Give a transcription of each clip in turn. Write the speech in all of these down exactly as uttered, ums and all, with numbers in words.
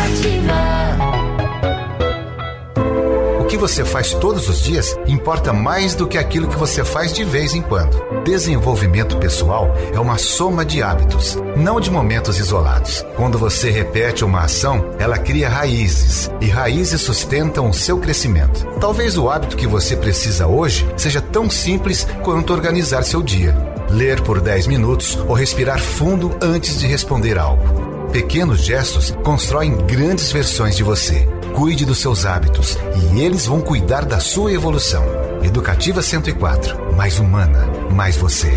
O que você faz todos os dias importa mais do que aquilo que você faz de vez em quando. Desenvolvimento pessoal é uma soma de hábitos, não de momentos isolados. Quando você repete uma ação, ela cria raízes, e raízes sustentam o seu crescimento. Talvez o hábito que você precisa hoje seja tão simples quanto organizar seu dia. Ler por dez minutos ou respirar fundo antes de responder algo. Pequenos gestos constroem grandes versões de você. Cuide dos seus hábitos e eles vão cuidar da sua evolução. Educativa cento e quatro. Mais humana, mais você.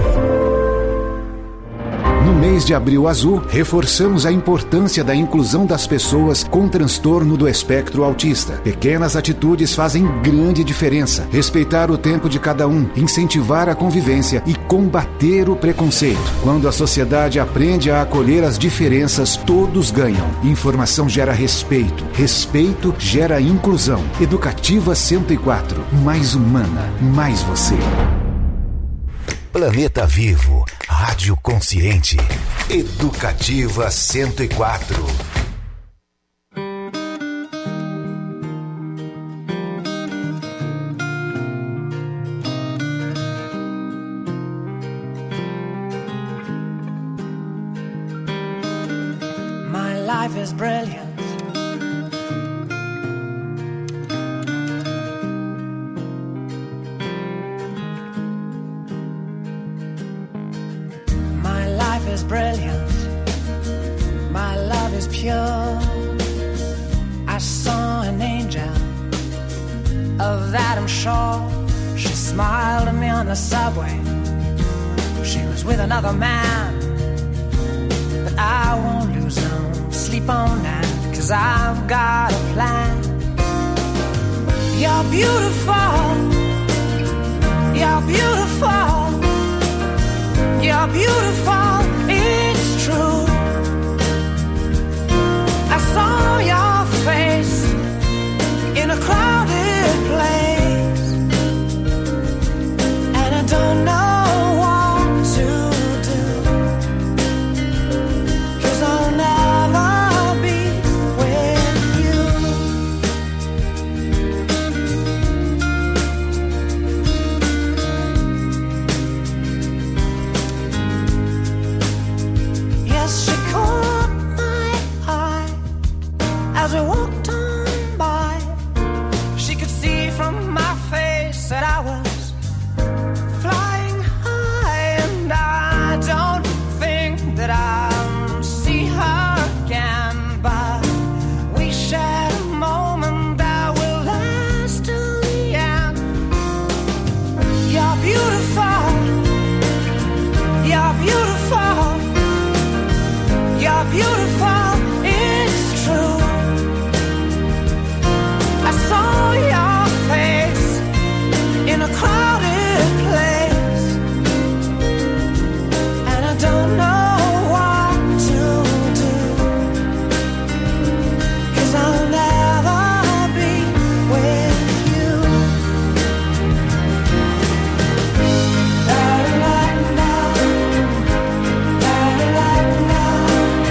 No mês de Abril Azul, reforçamos a importância da inclusão das pessoas com transtorno do espectro autista. Pequenas atitudes fazem grande diferença. Respeitar o tempo de cada um, incentivar a convivência e combater o preconceito. Quando a sociedade aprende a acolher as diferenças, todos ganham. Informação gera respeito. Respeito gera inclusão. Educativa cento e quatro. Mais humana, mais você. Planeta Vivo, Rádio Consciente, Educativa cento e quatro. My life is brilliant. Brilliant, my love is pure. I saw an angel, of that I'm sure. She smiled at me on the subway. She was with another man, but I won't lose no sleep on that, 'cause I've got a plan. You're beautiful, you're beautiful, you're beautiful. It's true. I saw your face in a crowded place, and I don't know what to do, 'cause I'll never be with you. Yes, she caught my eye as we walked on by. She could see from my face that I was flying high, and I don't think that I'll see her again, but we shared a moment that will last till the end. You're beautiful, you're beautiful, you're beautiful, it's true. I saw your face in a crowded place, and I don't know what to do, 'cause I'll never be with you. La, la, la, la, la, la.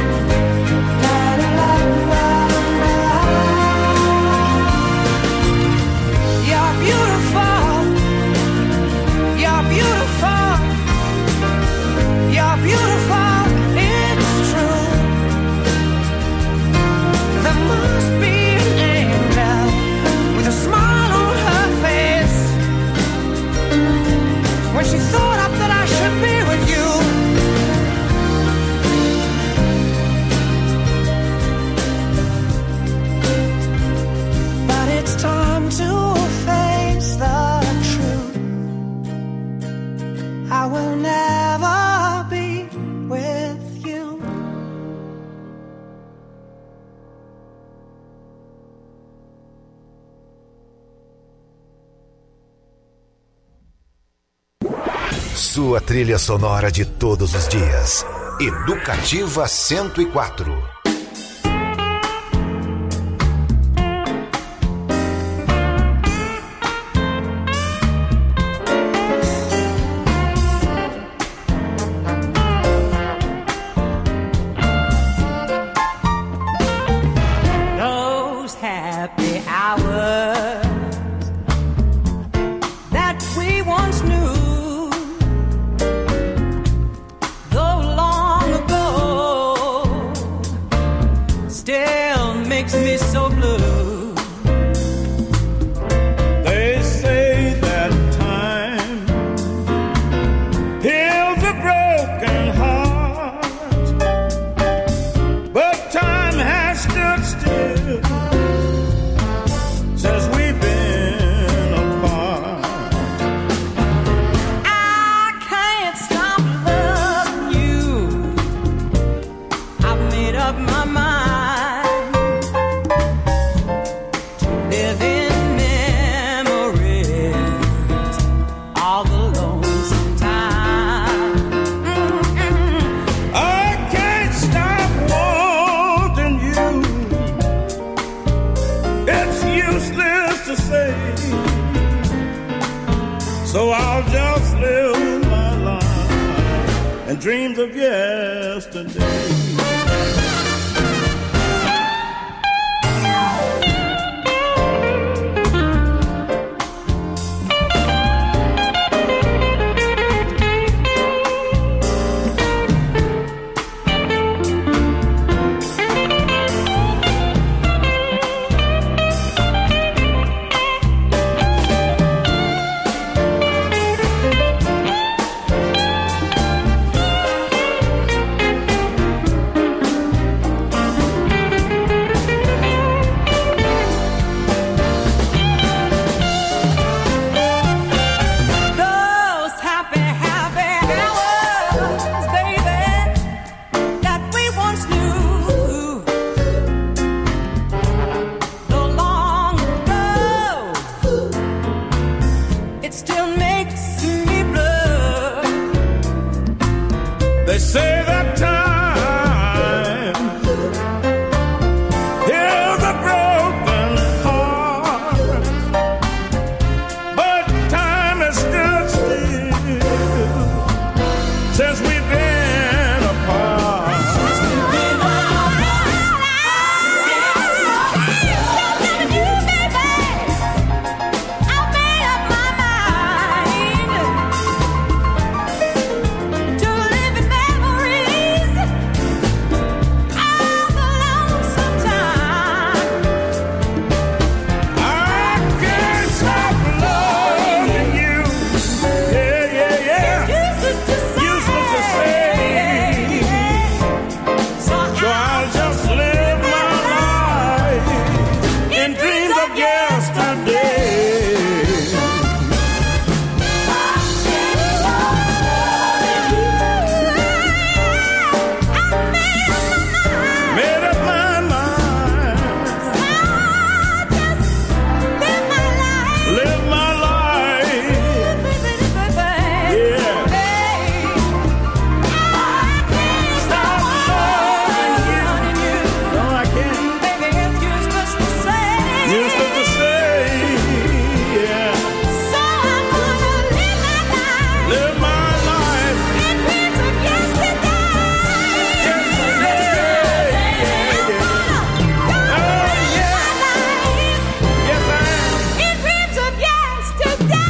You're beautiful, you're beautiful, you're beautiful, it's true. There must be an angel with a smile on her face, when she thought up that I should be with you. But it's time to face the truth. I will never be with you. Sua trilha sonora de todos os dias. Educativa cento e quatro. still makes me so blue. They say that time heals a broken heart, but time has stood still since we've been apart. I can't stop loving you. I've made up my mind to live in memories all the lonesome time. I can't stop wanting you. It's useless to say, so I'll just live my life and dreams of yesterday. Those happy, happy hours, baby, that we once knew, though long ago, it still makes me blue. They say that time heals a broken heart, but time has stood still since we've been apart. I can't stop loving you. Yeah, yeah, yeah. Useless to say. So I'll just live my life in dreams of yesterday. Made up my mind, live my life. Yeah. Stop loving you. No, I can't. Useless to say. Yeah. Live my life. Yes, I am. Dreams of yesterday.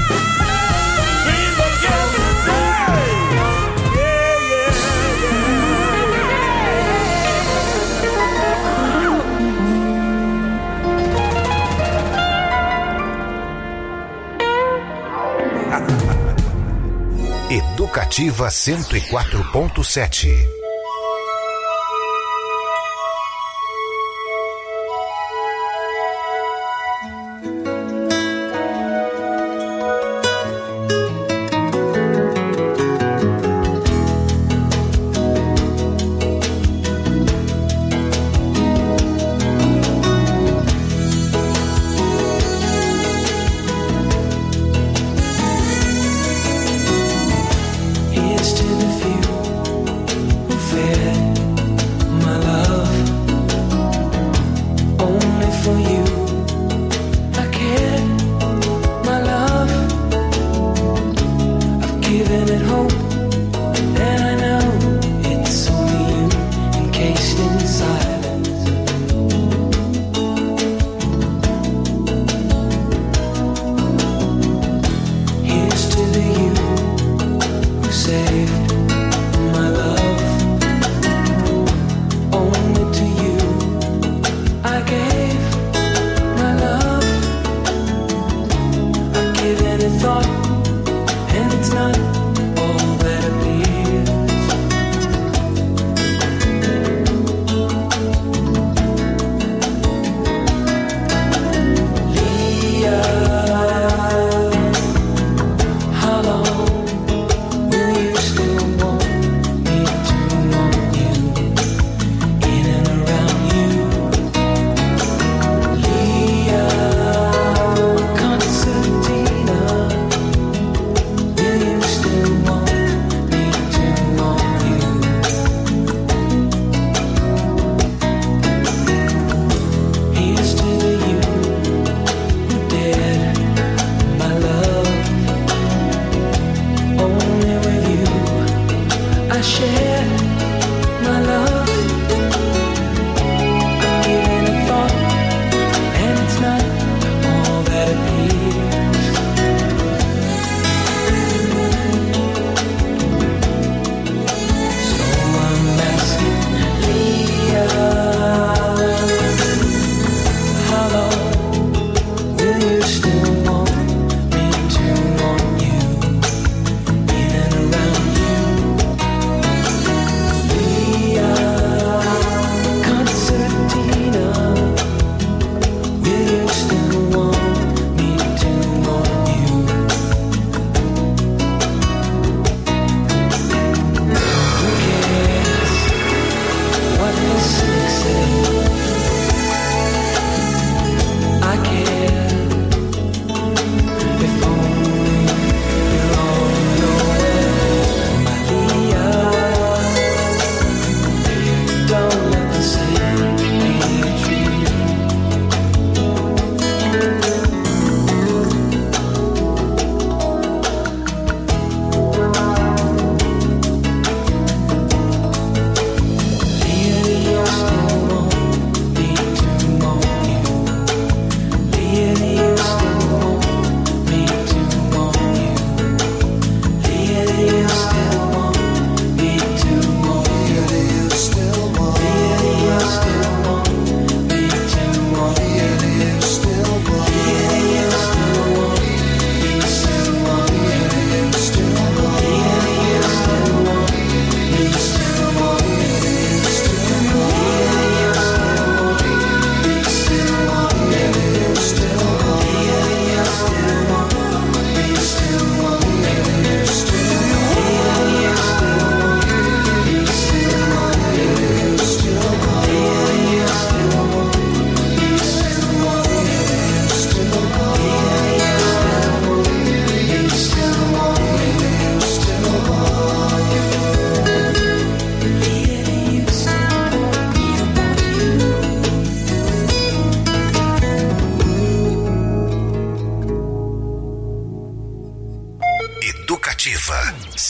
Yeah, yeah, Educativa cento e quatro ponto sete. Here's to the few who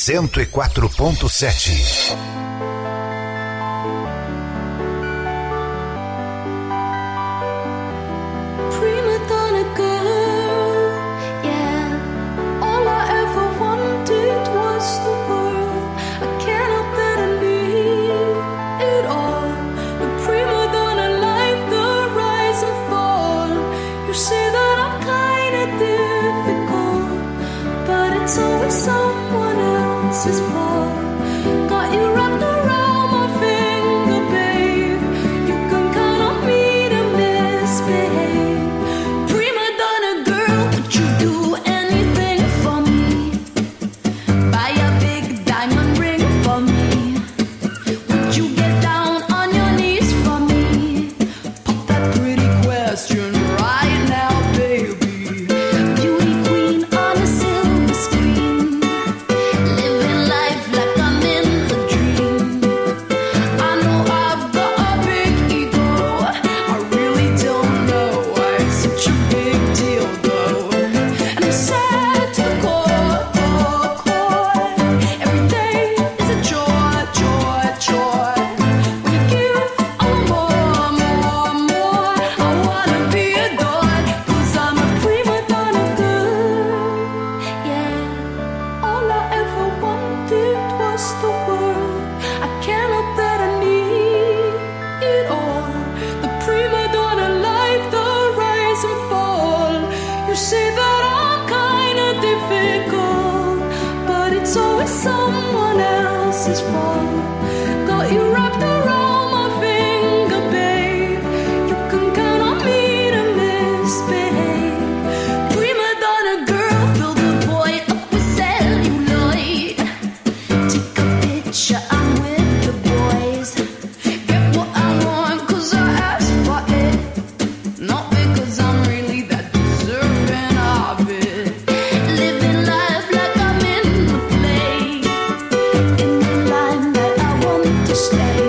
cento e quatro ponto sete. Someone else's fault. Got you wrapped around my finger, babe. You can count on me to misbehave. Prima donna girl, would you do anything for me? Buy a big diamond ring for me. Would you get down on your knees for me? Pop that pretty question right now, baby. Beauty queen on a silver screen. Living life like I'm in a dream. I know I've got a big ego. I really don't know why it's such a big deal though. And I'm sad to the core, core, core. Every day is a joy, joy, joy. When you give, I want more, more, more. I wanna be adored, 'cause I'm a prima donna girl. Yeah. All I ever wanted was the world. I can't help that I need it all. The prima donna life, the rise and fall. You say that I'm kinda difficult, but it's always someone else's fault. Got you wrapped around my finger, babe. You can count on me to misbehave. Prima donna girl, fill the void up with celluloid. Take a picture, I'm with the boys. Get what I want, 'cause I asked for it. Not because I'm really that deserving of it. Living life like I'm in the play. In the line that I want to stay.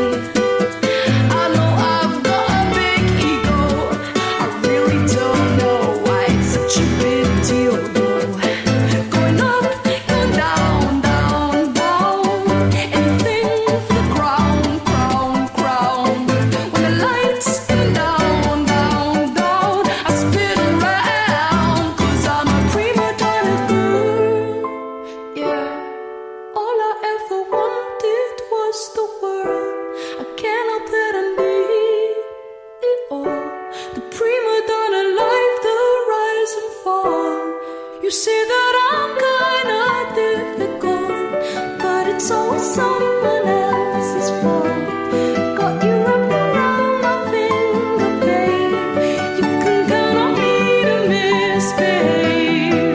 I know I've got a big ego. I really don't know why it's such a big deal though. Going up, going down, down, down. Anything for the crown, crown, crown. When the lights come down, down, down, I spin around, 'cause I'm a prima donna girl. Yeah. All I ever wanted was the world. I can't help that I need it all. The prima donna life, the rise and fall. You say that I'm kinda difficult, but it's always someone else's fault. Got you wrapped around my finger, babe. You can count on me to misbehave.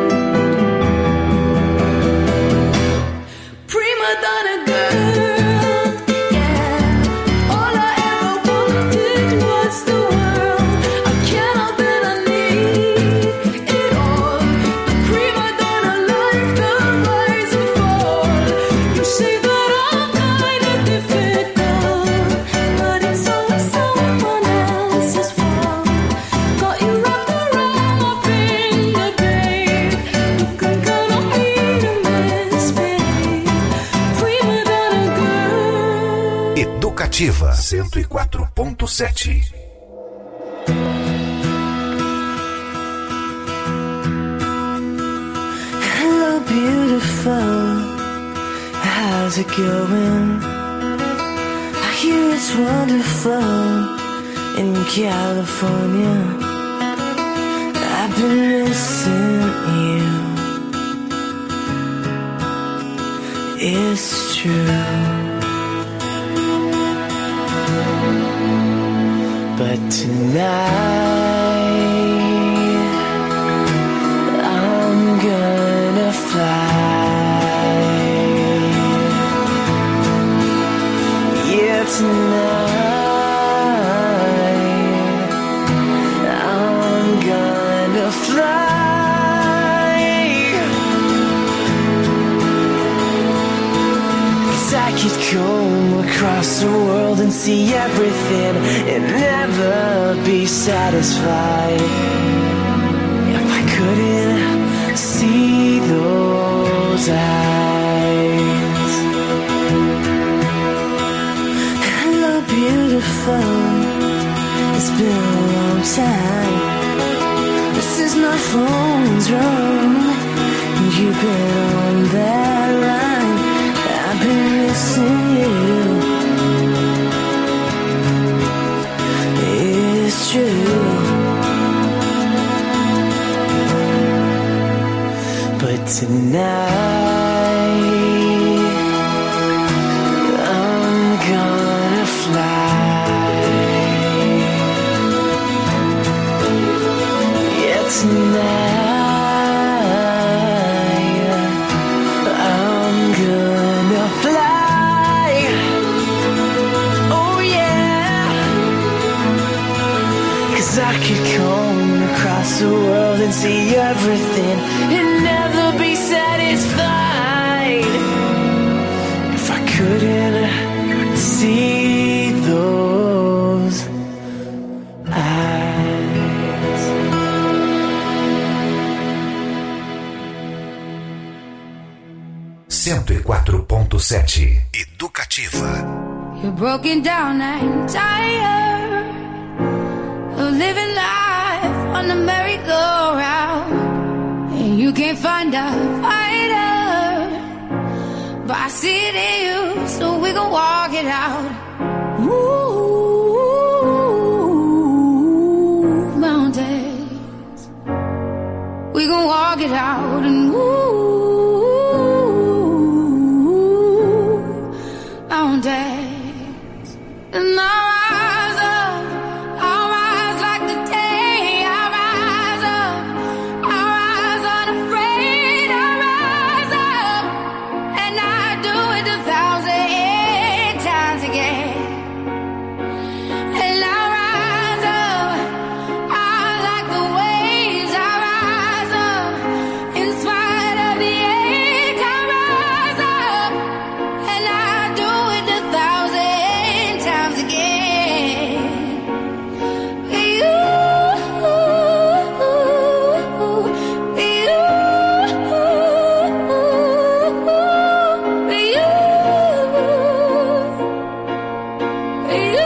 Prima donna girl, yeah. All I ever wanted was the world. I can't help that I need it all. The prima donna life, the rise and fall. You say that I'm kinda difficult, but it's always someone else's fault. Got you wrapped around my finger, babe. You can count on me to misbehave. Prima donna girl. Educativa cento e quatro ponto sete. Hello, beautiful. How's it going? I hear it's wonderful in California. I've been missing you. It's true. But tonight I'm gonna fly. Yeah, tonight I'm gonna fly. 'Cause I could go across the world and see everything and never be satisfied if I couldn't see those eyes. phone. It's been a long time. This is my phone's wrong. And you've been on that line. I've been missing you. It's true. But tonight I'm gonna fly. Yeah, tonight I'm gonna fly. Oh yeah, 'cause I could come across the world and see everything and never be satisfied if I couldn't see those eyes. cento e quatro ponto sete Educativa. You're broken down and tired of living life on the merry-go-round, and you can't find a fighter, but I see it in you, so we gon' walk it out. Move mountains, we gon' walk it out and move mountains. And I'll rise up, I'll rise like the day. I'll rise up, I'll rise unafraid. I'll rise up, and I do it a thousand times again. And I'll rise up, I like the waves. I'll rise up, in spite of the ache. I'll rise up, and I do it a thousand times again. You, you,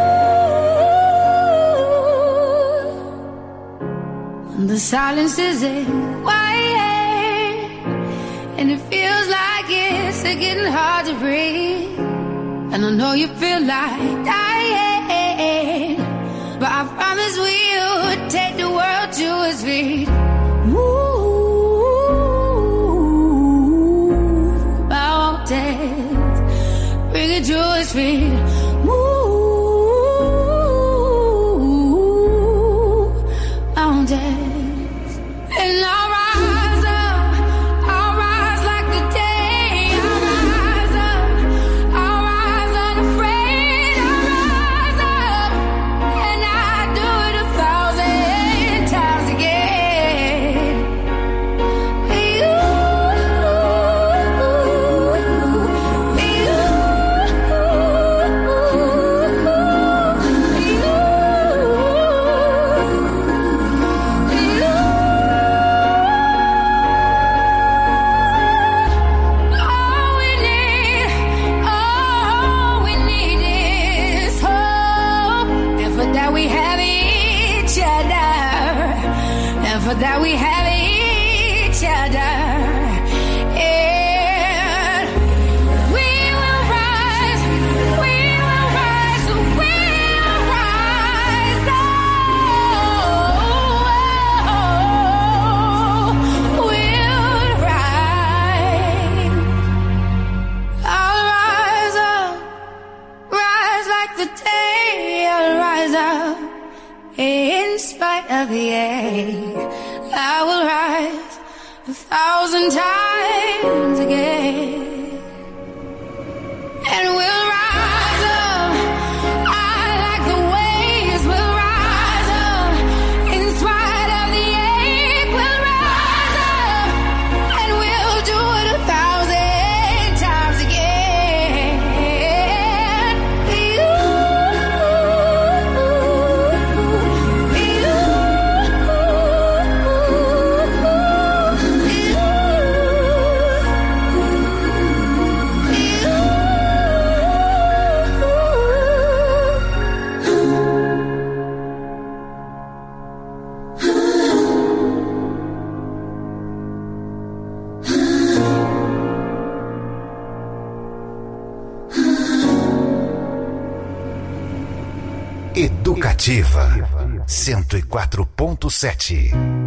you. The silence isn't quiet, and it feels like it's getting hard to breathe. And I know you feel like dying, but I promise we'll take the world to its feet. Move mountains, bring it to its feet. Move mountains, and I'll rise up, I'll rise like the day. I'll rise up, I'll rise unafraid. I'll rise up, and I do it a thousand times again. You, all we need, all we need is hope. And for that we have each other. And for that we have each other. And we will rise, we will rise, we'll rise. Oh, we'll rise. I'll rise up, rise like the day. I'll rise up, in spite of the ache. I will rise a thousand times again. And we'll rise up, I like the waves. We'll rise up, in spite of the ache. We'll rise up, and we'll do it a thousand times again. You, you, you. Educativa cento e quatro ponto sete.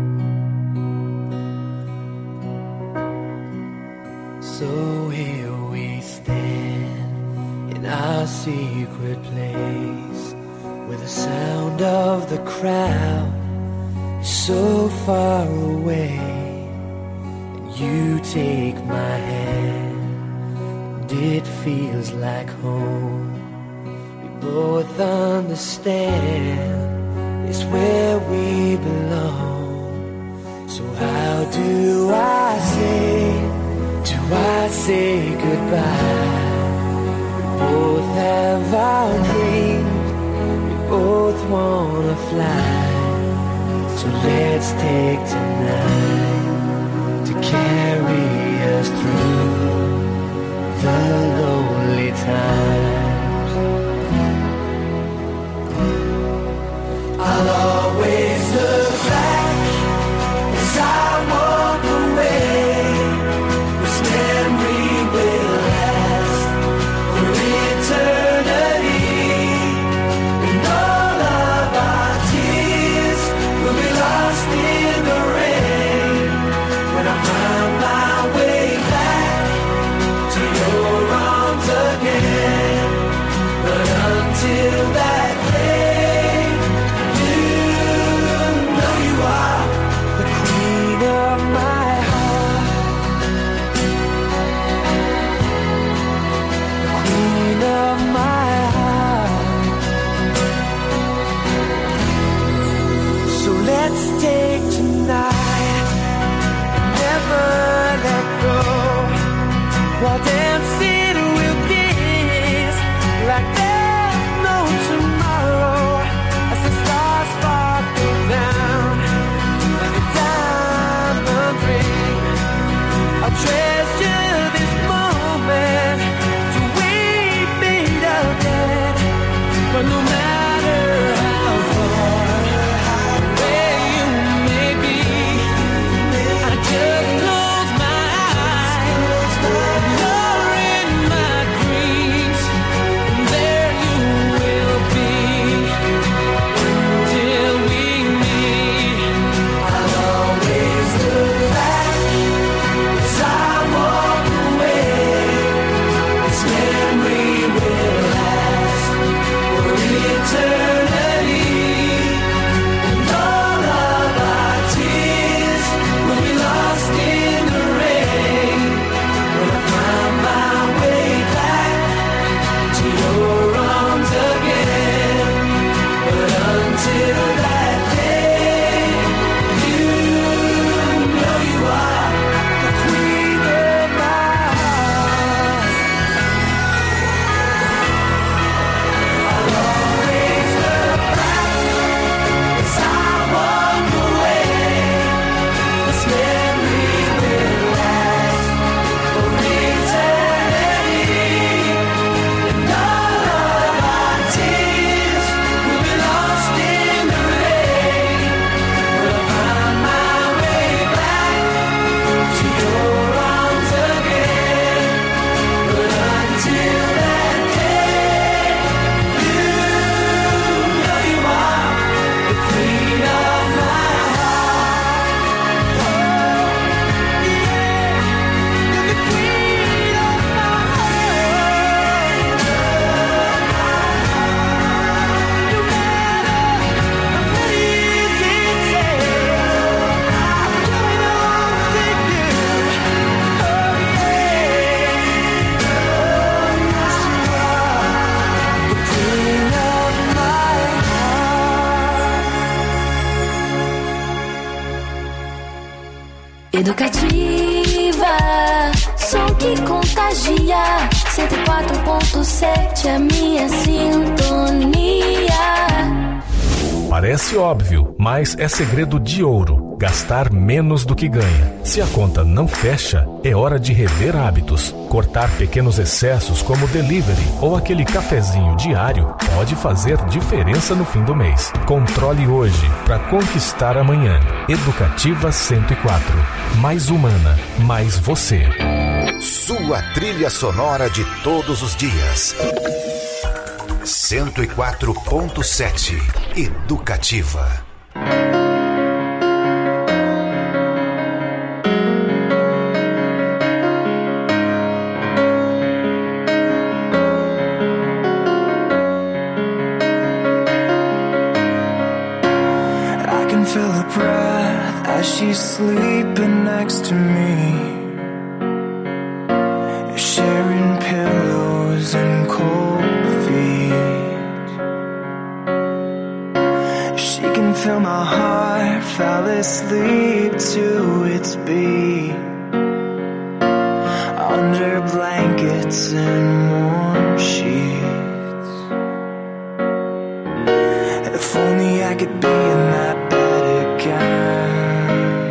So here we stand in our secret place, where the sound of the crowd is so far away. And you take my hand, and it feels like home. We both understand it's where we belong. So how do I say, do I say goodbye? We both have our dreams, we both wanna fly. So let's take tonight to carry us through the lonely times. I'll always look back as I walk away. This memory will last for eternity, and all of our tears will be lost in the rain. When I find my way back to your arms again, but until that day, you know you are the queen of my heart, the queen of my heart. So let's take tonight, never let go, while dancing we'll kiss like there's no tomorrow, as the stars sparkle down like a diamond ring. I'll treasure this moment till we meet again. But no matter how far away you may be, I just close my eyes. You're in my dreams, and there you will be until we meet. I'll always look back as I walk away. This memory will last for eternity, and all of our tears will be lost in the rain. When I find my way back to your arms again, but until that day, you know you are the queen of my heart. I'll always look back as I walk away. This memory will last for eternity, and all of our tears will be lost in the rain. When I find my way back to your arms again, but until that day, you know you are the queen of my heart. Oh, yeah, you're the queen of my heart. No matter how many years it takes, I'm coming home to you. Oh, yeah, yes you are the queen of my heart. Educativa, som que contagia. cento e quatro ponto sete é minha sintonia. Parece óbvio, mas é segredo de ouro. Gastar menos do que ganha. Se a conta não fecha, é hora de rever hábitos. Cortar pequenos excessos como delivery ou aquele cafezinho diário pode fazer diferença no fim do mês. Controle hoje para conquistar amanhã. Educativa cento e quatro. Mais humana, mais você. Sua trilha sonora de todos os dias. cento e quatro ponto sete. Educativa. I can feel her breath as she's sleeping next to me. Sharing pillows and cold feet. She can feel my heart fall asleep to its beat. Under blankets and warm sheets. If only I could be in that bed again.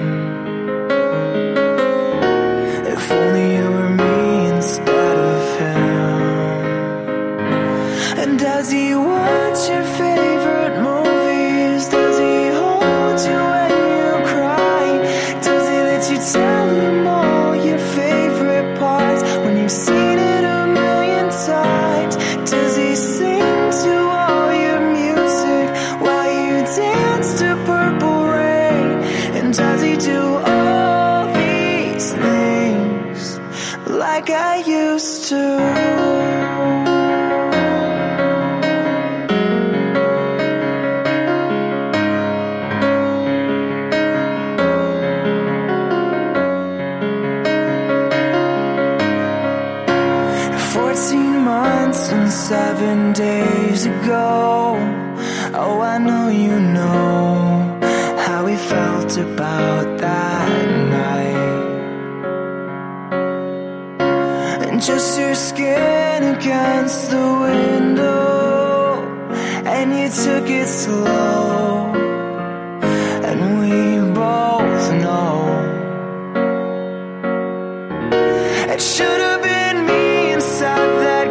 If only it were me instead of him. And does he watch your favorite movies? Does he hold you when you cry? Does he let you tell him all your favorite parts when you've seen it a million times? Does he sing to all your music while you dance to Purple Rain? And does he do all these things like I used to? Fourteen months and seven days ago. Oh, I know you know how we felt about that night. And just your skin against the window, and you took it slow. And we both know it should have been me inside that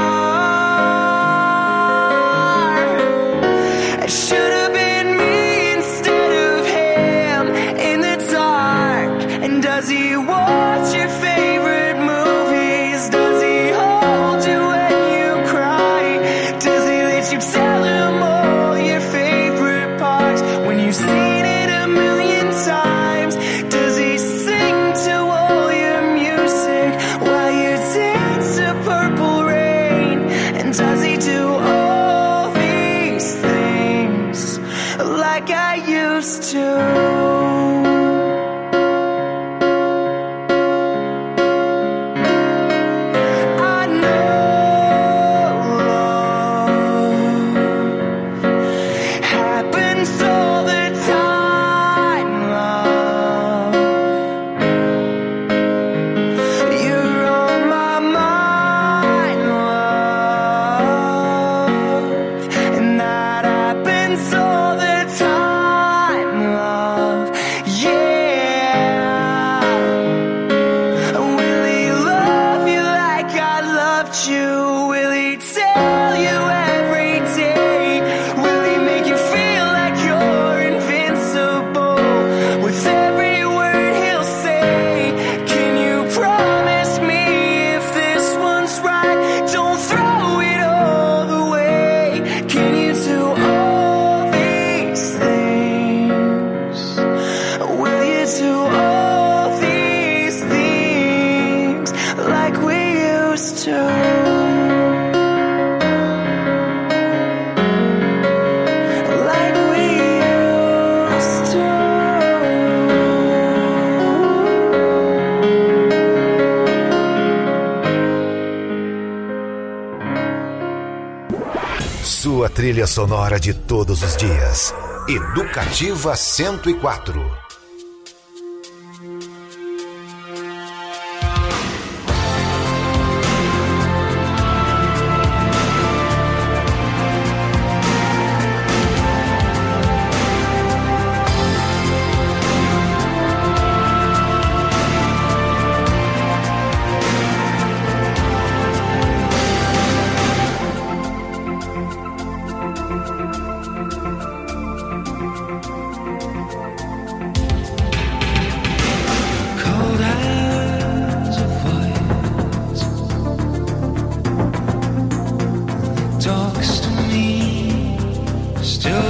car. It should have been me instead of him in the dark. And does he watch your favorite movies? Does he hold you when you cry? Does he let you tell him all your favorite parts when you've seen it a million times? Does he sing to all your music while you dance to Purple Rain? And does he do all these things like I used to? I know love happens all the time, love. You're on my mind, love. And that happens all the time, love. Yeah. Will he love you like I loved you? Will he tell you every day? Will he make you feel like you're invincible with every word he'll say? Can you promise me if this one's right, don't throw it all away? Can you do all these things? Will you do all these things like we used to? Like we used to. Sua trilha sonora de todos os dias. Educativa cento e quatro.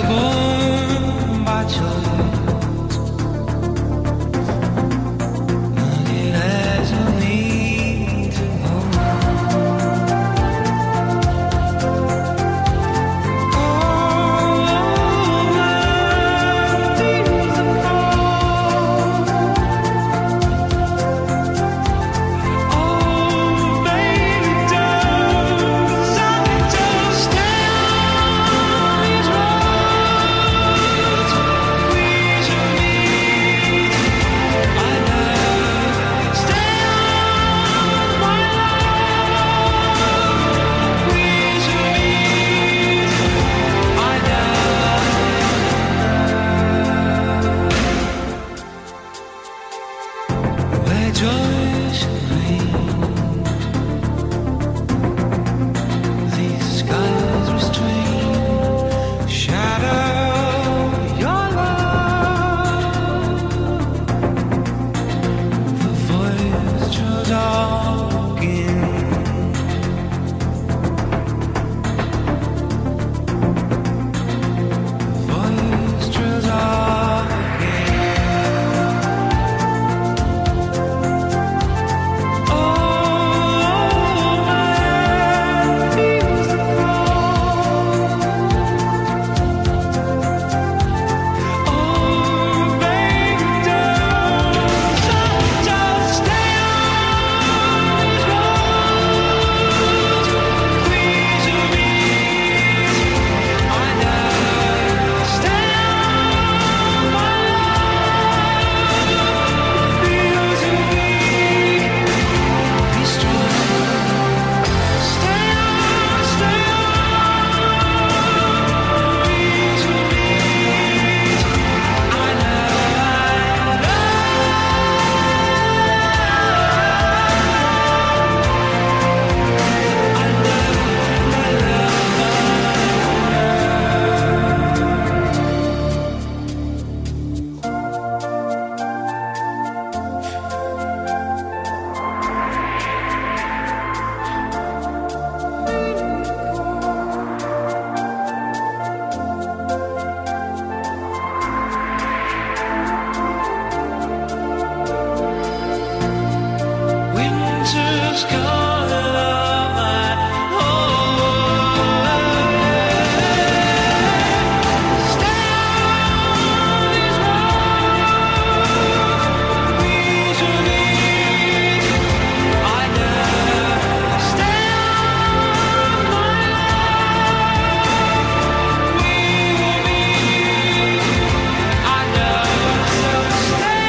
warm by choice. And it has a need to hold. Oh, my feels the cold. Oh, baby, don't just stay on these roads. We should meet. I know. Stay on my love. We should meet. I know. Where joy should reign. These skies restrain. Shadow your love. The voice drew talking. Voice drew talking. Oh, man feels the cold. Oh, baby, don't just stay on these roads. We should meet. I know. Stay on my love. Feels weak. Be strong. Stay on, stay on. We should meet. I know, winter's gone on my home. Stay on these roads. We should meet. I know. Stay on my love. We will meet. I know. So stay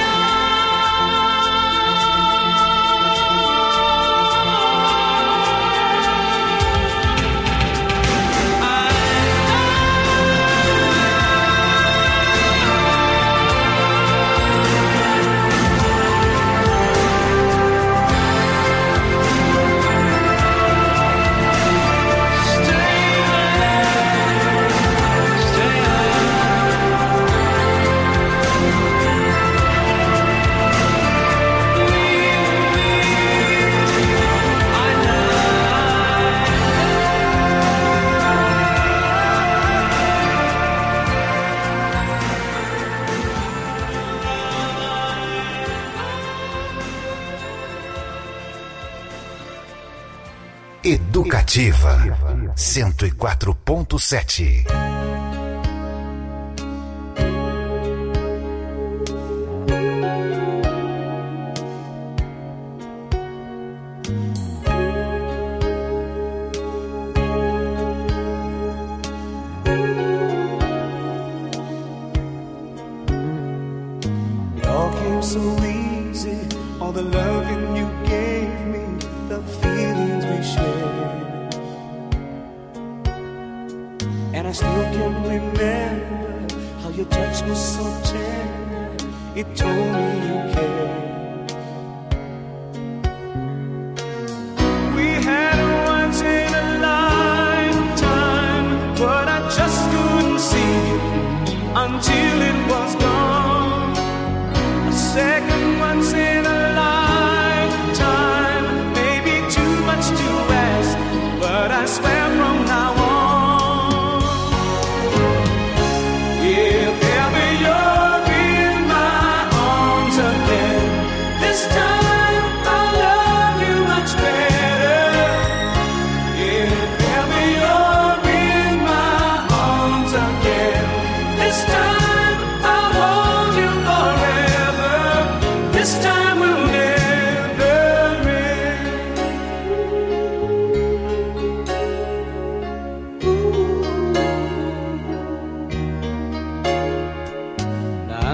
Educativa cento e quatro ponto sete. It all came so easy, all the loving you gave me, the feelings we shared. And I still can remember how your touch was so tender, it told me you cared. We had a once in a lifetime, but I just couldn't see it until it was gone. A second once in a lifetime, maybe too much to ask, but I swear from now on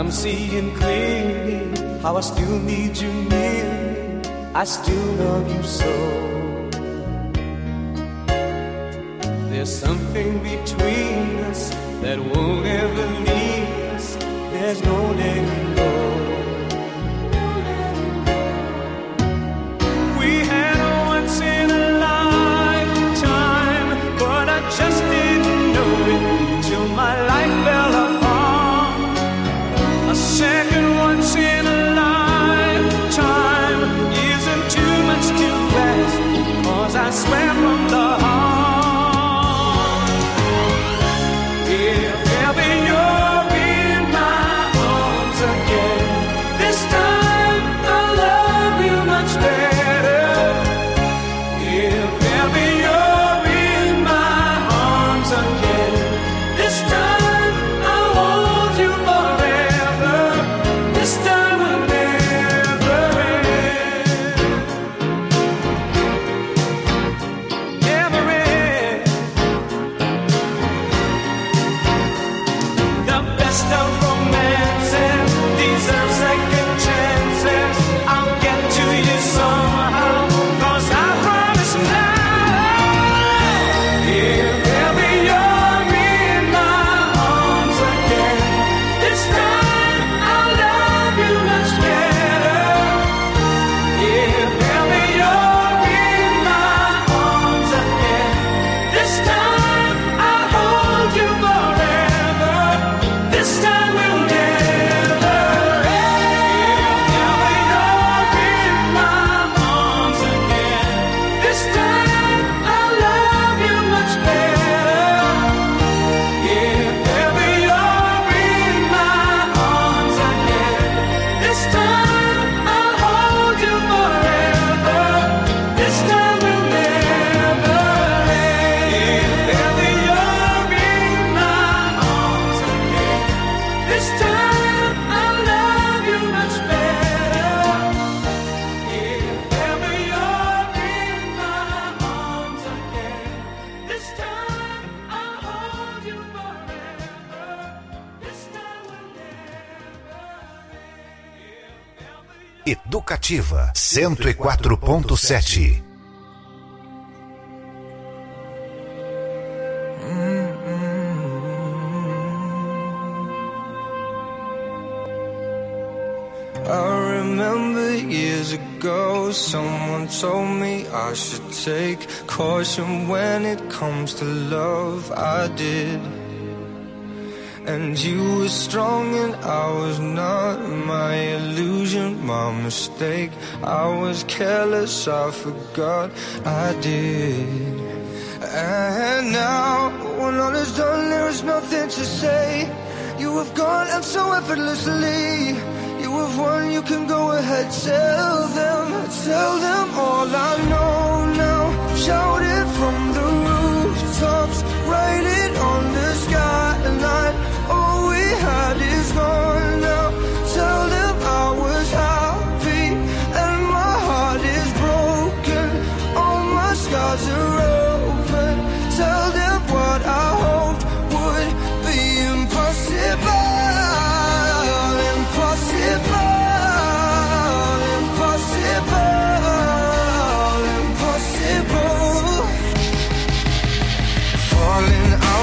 I'm seeing clearly how I still need you near me. I still love you so. There's something between us that won't ever leave us. There's no letting go. We had a once in a lifetime, but I just didn't know it till my life fell apart. A second once in a lifetime isn't too much to ask, 'cause I swear from the heart. Educativa cento e quatro ponto sete. I remember years ago someone told me I should take caution when it comes to love. I did. And you were strong and I was not. My illusion, my mistake. I was careless, I forgot I did. And now, when all is done, there is nothing to say. You have gone and so effortlessly. You have won, you can go ahead. Tell them, tell them all I know now. Shout it from the rooftops. Write it on the skyline. All we had is gone now. Tell them I was happy and my heart is broken. All my scars are open. Tell them what I hoped would be impossible. Impossible. Impossible. Impossible. Falling out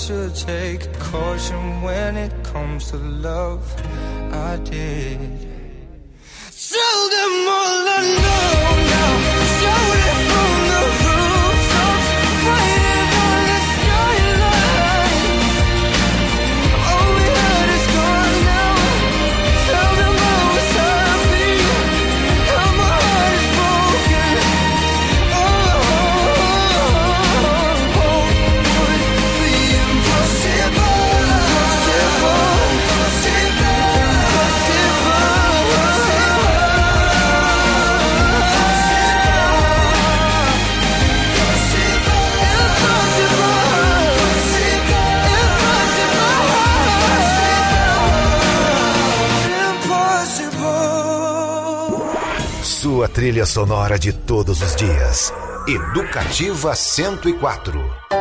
should take caution when it comes to love. I did. Tell them all I know now. Shout it from the rooftops, waiting on the skyline. All we had is gone now. Tell them I was happy, how my heart is broken. Oh, hope would be impossible. Impossible, Sua trilha sonora de todos os dias. Educativa cento e quatro.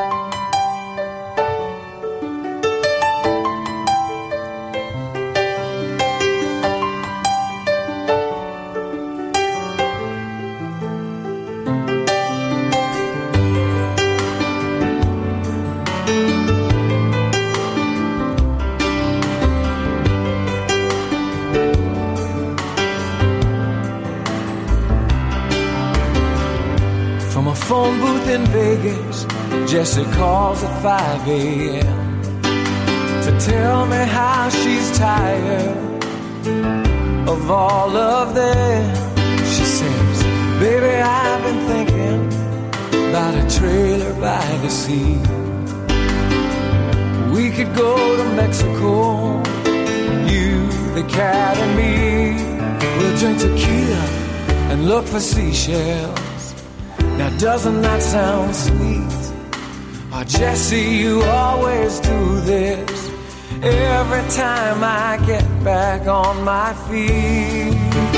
Phone booth in Vegas, Jessie calls at five a.m. to tell me how she's tired of all of them. She says, baby, I've been thinking about a trailer by the sea. We could go to Mexico, you, the cat and me. We'll drink tequila and look for seashells. Now doesn't that sound sweet? Oh, Jessie, you always do this every time I get back on my feet.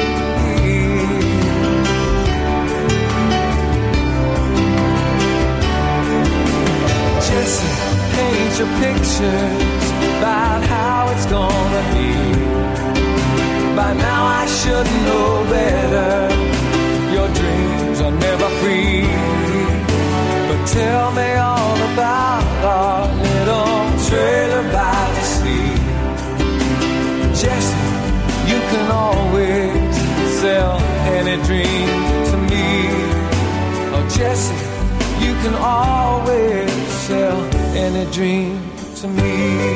Jessie, paint your pictures about how it's gonna be. By now I should know better. Your dreams are never free. But tell me all about our little trailer by the sea. Jessie, you can always sell any dream to me. Oh, Jessie, you can always sell any dream to me.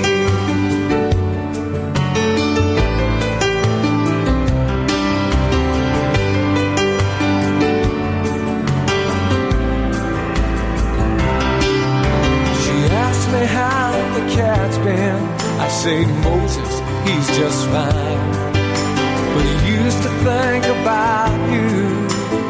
Me how the cat's been. I say Moses, he's just fine. But he used to think about you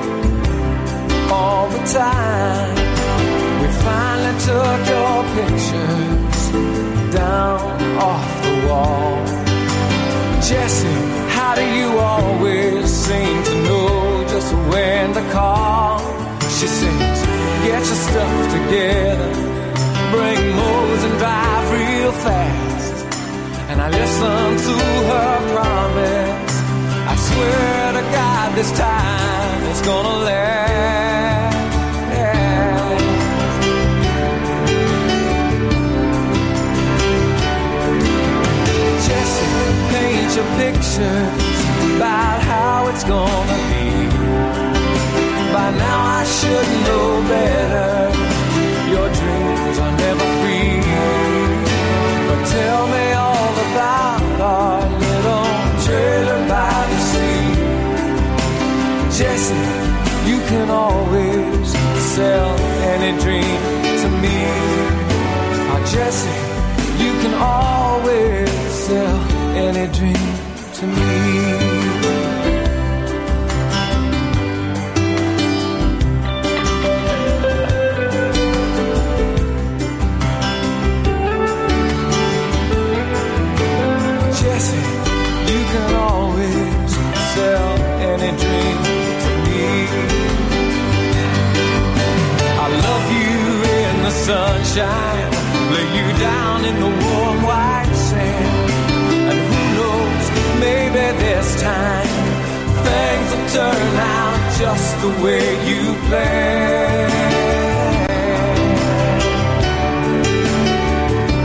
all the time. We finally took your pictures down off the wall. Jessie, how do you always seem to know just when to call? She sings, get your stuff together, bring Mose and drive real fast. And I listen to her promise. I swear to God this time it's gonna last. Jessie, paint your pictures about how it's gonna be. By now I should know better. Your dreams are never free. But tell me all about our little trailer by the sea. Jessie, you can always sell any dream to me. Oh, Jessie, you can always sell any dream to me. You can always sell any dream to me. I love you in the sunshine, lay you down in the warm white sand. And who knows, maybe this time things will turn out just the way you planned.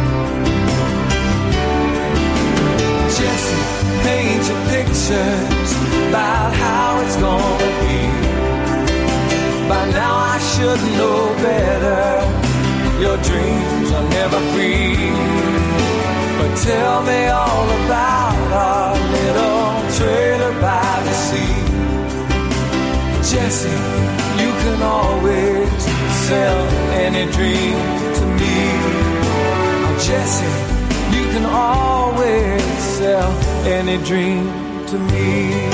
answers about how it's gonna be. By now I should know better. Your dreams are never free. But tell me all about our little trailer by the sea. Jesse, you can always sell any dream to me. Oh, Jesse, you can always sell any dream to me.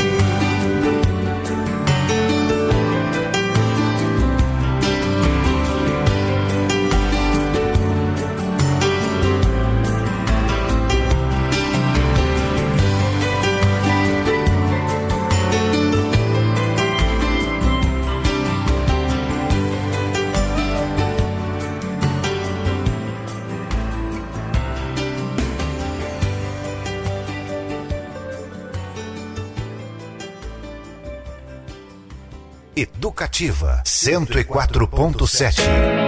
Educativa cento e quatro ponto sete.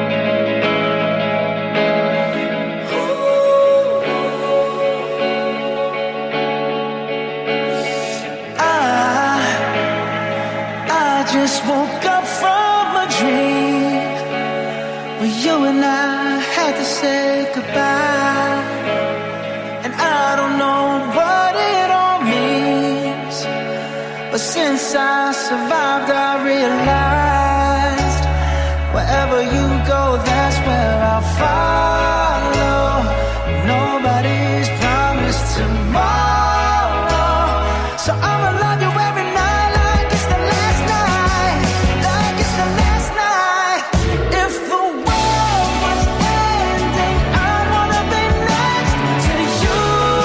I just woke up from a dream where you and I had to say goodbye. And I don't know what it all means, but since I survived, I realized wherever you go, that's where I'll follow. Nobody's promised tomorrow, so I'ma love you every night like it's the last night, like it's the last night. If the world was ending, I wanna be next to you.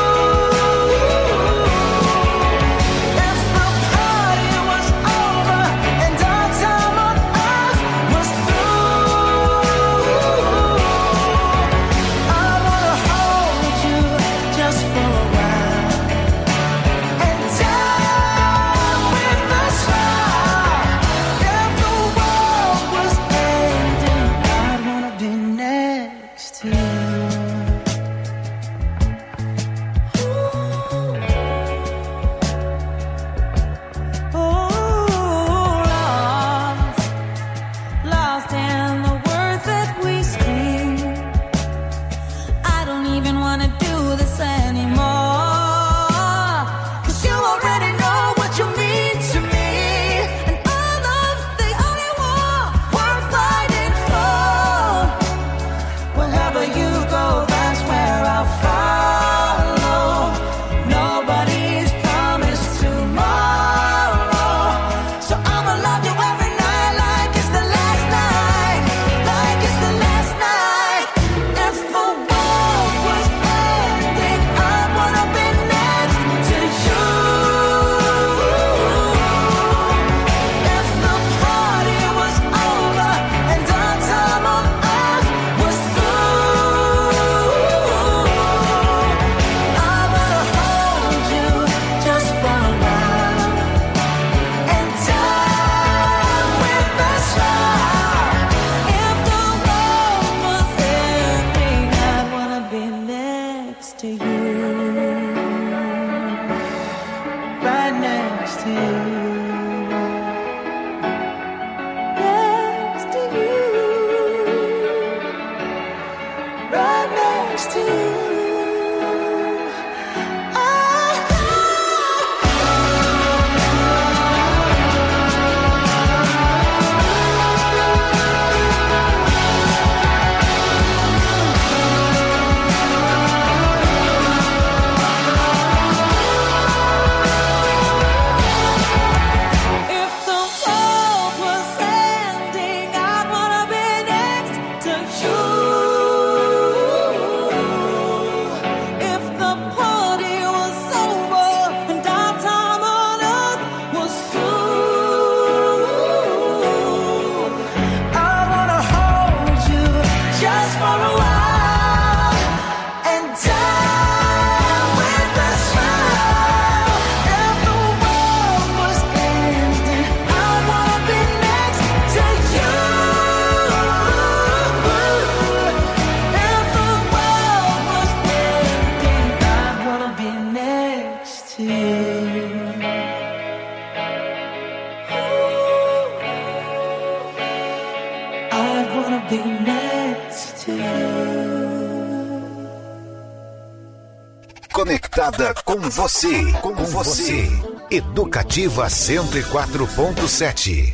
If the party was over and our time on earth was through, I wanna hold you just for a while and die with a smile. If the world was ending, I'd wanna be next to you. Lost, lost in the words that we scream. I don't even wanna do this anymore, 'cause you already know what you mean to me, and our love's the only war worth fighting for. Wherever you go, that's where I'll follow. Nobody's promised tomorrow, so I'ma love you every night like it's the last night, like it's the last night. If the world was ending, I wanna be next to you. If the party was over and our time on earth was through, I wanna hold you just for a while and die with a smile. If the world was ending, I wanna be next to you. Right next to you. Next to you. Right next to you. If the world was ending, I'd wanna be next to you. be next to you. Conectada com você, com você. Educativa cento e quatro ponto sete.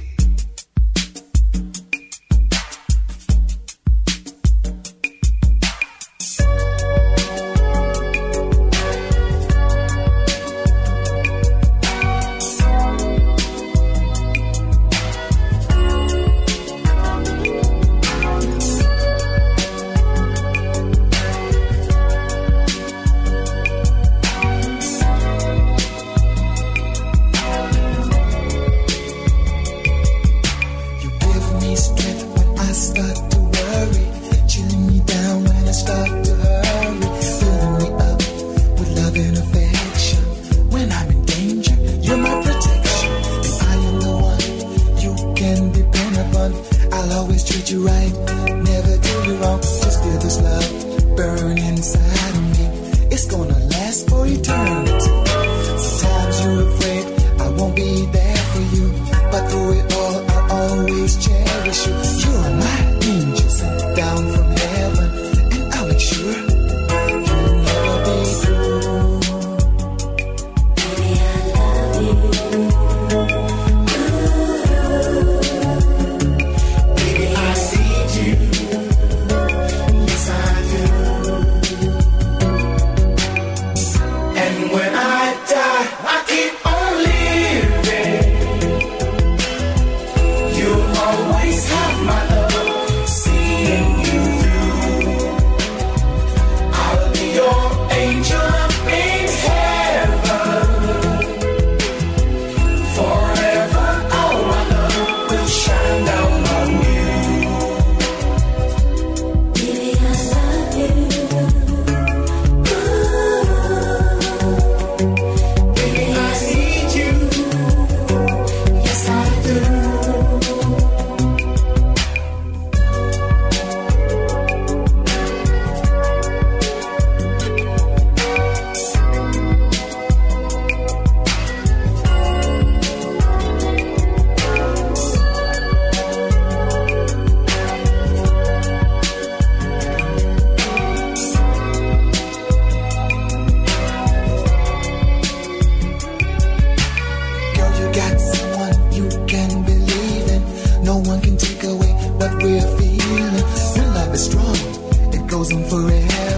we're feeling. When love is strong, it goes on forever.